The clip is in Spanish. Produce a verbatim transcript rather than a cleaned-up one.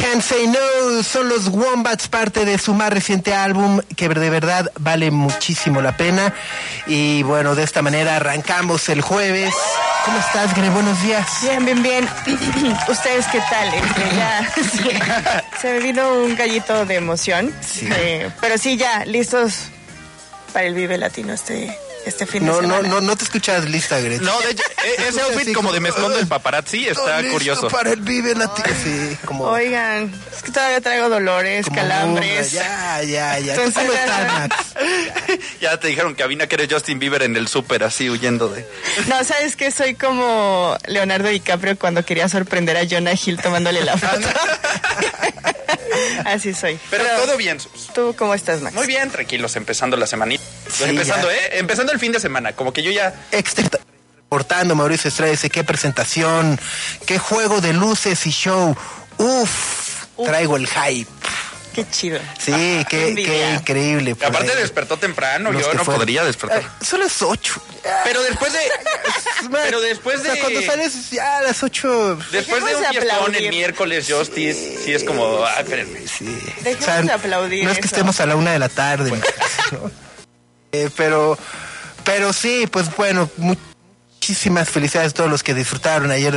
Can't Say No son los Wombats, parte de su más reciente álbum que de verdad vale muchísimo la pena. Y bueno, de esta manera arrancamos el jueves. ¿Cómo estás, Gre? Buenos días. Bien, bien, bien. ¿Ustedes qué tal? Este, ya se, se me vino un gallito de emoción. Sí. Eh, pero sí, ya, listos para el Vive Latino este... Este fin no, de semana. no, no, no te escuchas lista, Gretchen. No, de hecho, ese outfit como de mezclón del paparazzi está listo curioso. Para el Vive Latino. Sí, como. Oigan, es que todavía traigo dolores, como calambres. Ya, ya, ya. Entonces, ¿Cómo estás, Max? Ya te dijeron, Cabina, que eres Justin Bieber en el súper, así huyendo de... No, ¿sabes qué? Soy como Leonardo DiCaprio cuando quería sorprender a Jonah Hill tomándole la foto. Así soy. Pero, Pero todo bien, Sus. ¿tú cómo estás, Max? Muy bien, tranquilos, empezando la semanita. Sí, empezando, ya. ¿eh? Empezando el fin de semana, como que yo ya... Extra reportando Mauricio Estrada, dice qué presentación, qué juego de luces y show. Uf, Uf. traigo el hype. Qué chido. Sí, Ah, qué, envidia. qué increíble. por Aparte ahí. despertó temprano, Los yo que no fueron. podría despertar. Ah, son las ocho. Pero después de... Pero después O sea, de... cuando sales ya a las ocho. Después de un Dejemos de fiestón aplaudir. el miércoles, Justice, sí, es como... Ah, espérenme. Sí. Dejemos de aplaudir No es que eso. estemos a la una de la tarde. ¿no? Eh, pero, pero sí, pues bueno, muchísimas felicidades a todos los que disfrutaron ayer